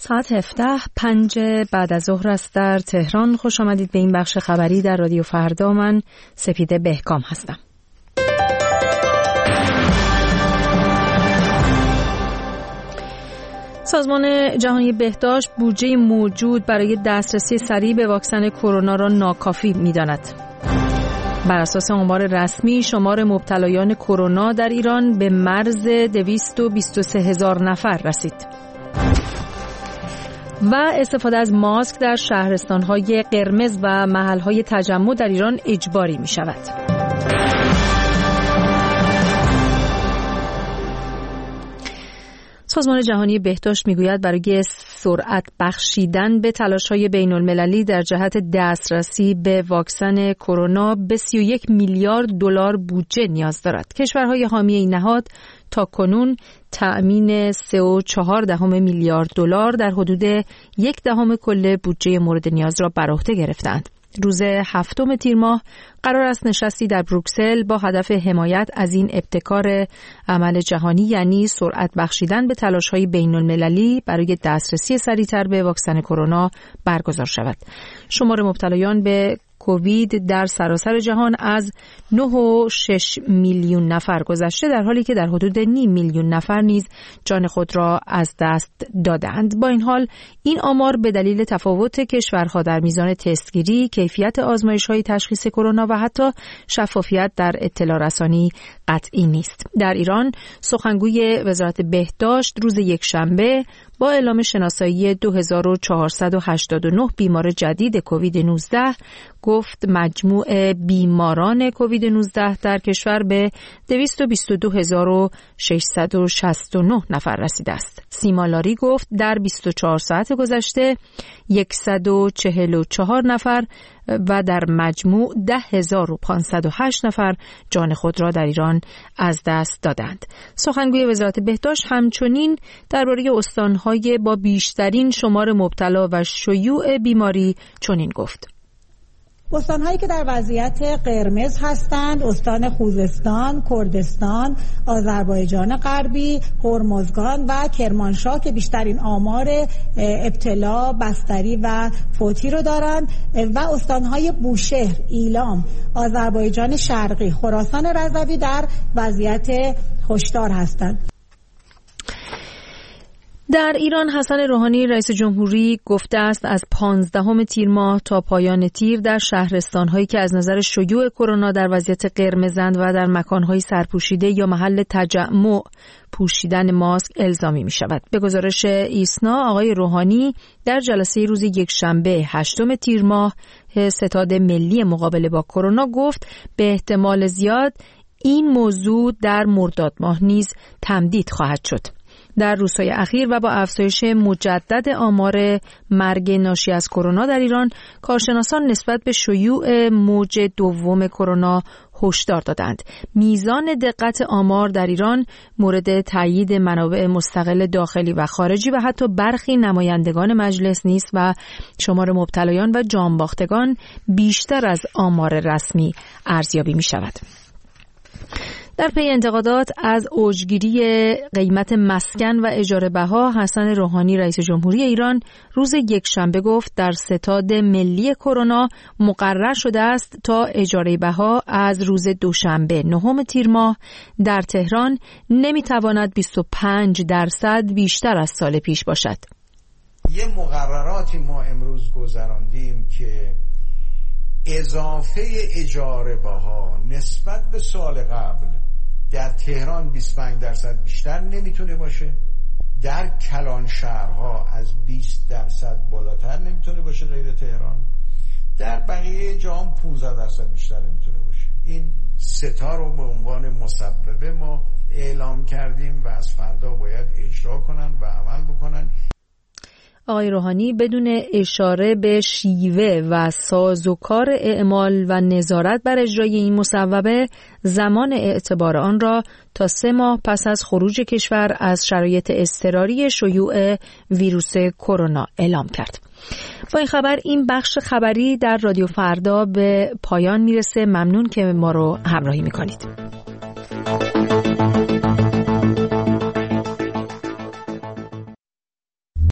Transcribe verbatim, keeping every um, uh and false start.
ساعت هفده پنج بعد از ظهر است در تهران. خوش آمدید به این بخش خبری در رادیو فردا. من سپیده بهکام هستم. سازمان جهانی بهداشت بودجه موجود برای دسترسی سریع به واکسن کرونا را ناکافی می‌داند. بر اساس آمار رسمی شمار مبتلایان کرونا در ایران به مرز دویست و بیست و سه هزار نفر رسید. و استفاده از ماسک در شهرستان‌های قرمز و محل‌های تجمع در ایران اجباری می‌شود. سازمان جهانی بهداشت میگوید برای سرعت بخشیدن به تلاش‌های بین‌المللی در جهت دسترسی به واکسن کرونا به سی و یک میلیارد دلار بودجه نیاز دارد. کشورهای حامی این نهاد تاکنون تأمین سه و چهار دهم میلیارد دلار در حدود یک دهم کل بودجه مورد نیاز را بر عهده گرفتند. روز هفتم تیر ماه قرار است نشستی در بروکسل با هدف حمایت از این ابتکار عمل جهانی، یعنی سرعت بخشیدن به تلاش‌های بین‌المللی برای دسترسی سریع‌تر به واکسن کرونا برگزار شود. شمار مبتلایان به کووید در سراسر جهان از نه و شش میلیون نفر گذشته، در حالی که در حدود نیم میلیون نفر نیز جان خود را از دست دادند. با این حال این آمار به دلیل تفاوت کشورها در میزان تستگیری، کیفیت آزمایش‌های تشخیص کرونا و حتی شفافیت در اطلاع رسانی قطعی نیست. در ایران سخنگوی وزارت بهداشت روز یکشنبه با اعلام شناسایی دو هزار و چهارصد و هشتاد و نه بیمار جدید کووید نوزده گفت مجموع بیماران کووید نوزده در کشور به دویست و بیست و دو هزار و ششصد و شصت و نه نفر رسیده است. سیما لاری گفت در بیست و چهار ساعت گذشته صد و چهل و چهار نفر و در مجموع ده هزار و پانصد و هشت نفر جان خود را در ایران از دست دادند. سخنگوی وزارت بهداشت همچنین درباره استان‌های با بیشترین شمار مبتلا و شیوع بیماری چنین گفت: استان‌هایی که در وضعیت قرمز هستند استان خوزستان، کردستان، آذربایجان غربی، هرمزگان و کرمانشاه که بیشترین آمار ابتلا، بستری و فوتی رو دارند، و استان‌های بوشهر، ایلام، آذربایجان شرقی، خراسان رضوی در وضعیت هشدار هستند. در ایران حسن روحانی رئیس جمهوری گفته است از پانزدهم تیر ماه تا پایان تیر در شهرستان‌هایی که از نظر شیوع کرونا در وضعیت قرمزند و در مکان‌های سرپوشیده یا محل تجمع پوشیدن ماسک الزامی می شود. به گزارش ایسنا آقای روحانی در جلسه روز یکشنبه هشتم تیر ماه ستاد ملی مقابله با کرونا گفت به احتمال زیاد این موضوع در مرداد ماه نیز تمدید خواهد شد. در روزهای اخیر و با افزایش مجدد آمار مرگ ناشی از کرونا در ایران، کارشناسان نسبت به شیوع موج دوم کرونا هشدار دادند. میزان دقت آمار در ایران مورد تایید منابع مستقل داخلی و خارجی و حتی برخی نمایندگان مجلس نیست و شمار مبتلایان و جانباختگان بیشتر از آمار رسمی ارزیابی می شود. در پی انتقادات از اوجگیری قیمت مسکن و اجاره بها، حسن روحانی رئیس جمهوری ایران روز یکشنبه گفت در ستاد ملی کرونا مقرر شده است تا اجاره بها از روز دوشنبه نهم تیر ماه در تهران نمیتواند بیست و پنج درصد بیشتر از سال پیش باشد. یه مقرراتی ما امروز گذراندیم که اضافه اجاره بها نسبت به سال قبل در تهران بیست و پنج درصد بیشتر نمیتونه باشه، در کلان شهرها از بیست درصد بالاتر نمیتونه باشه غیر تهران، در بقیه جا هم پانزده درصد بیشتر نمیتونه باشه. این ستا رو به عنوان مسببه ما اعلام کردیم و از فردا باید اجرا کنن و عمل بکنن. آقای روحانی بدون اشاره به شیوه و سازوکار اعمال و نظارت بر اجرای این مصوبه، زمان اعتبار آن را تا سه ماه پس از خروج کشور از شرایط اضطراری شیوع ویروس کرونا اعلام کرد. با این خبر این بخش خبری در رادیو فردا به پایان میرسه. ممنون که ما رو همراهی میکنید.